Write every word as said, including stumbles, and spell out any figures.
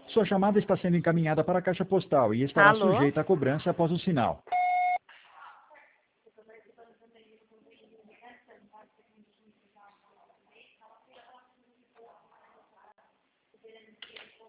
Sua chamada está sendo encaminhada para a caixa postal e estará Alô? sujeita a cobrança após o sinal.